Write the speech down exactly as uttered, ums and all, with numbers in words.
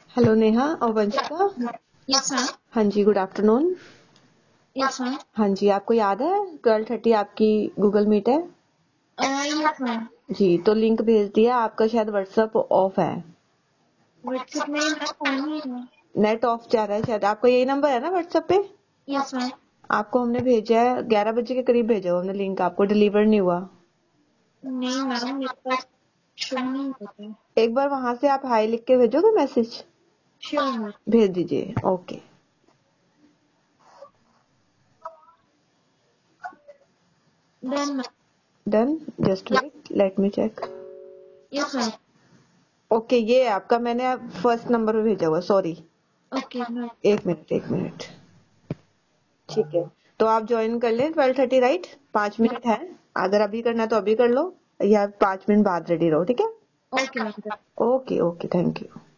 Hello Neha और Vanshika. Yes ma'am. हाँ जी, गुड आफ्टरनून। Yes ma'am. हाँ जी, आपको याद है ट्वेल्व थर्टी आपकी गूगल मीट है? Yes ma'am. जी, तो लिंक भेज दिया। आपका शायद व्हाट्सएप ऑफ है। व्हाट्सएप में मैम ऑन ही है। नेट ऑफ जा रहा है शायद। आपका यही नंबर है ना व्हाट्सएप पे? Yes ma'am. आपको हमने भेजा है ग्यारह बजे के करीब भेजा हुआ हमने लिंक, आपको डिलीवर नहीं हुआ। नहीं मैम, मेरे पास शो नहीं होता। एक बार वहां से आप हाई लिख के भेजोगे मैसेज? Sure ma'am. भेज दीजिए। Okay done ma'am. Done. Just wait, let me check. Yes ma'am. Okay, ये है आपका, मैंने फर्स्ट नंबर पे भेजा हुआ। Sorry, okay ma'am. एक मिनट एक मिनट। ठीक है, तो आप ज्वाइन कर लें ट्वेल्व थर्टी राइट। पांच मिनट है, अगर अभी करना है तो अभी कर लो, या पांच मिनट बाद रेडी रहो। ठीक है? Okay ma'am. Okay okay, thank you.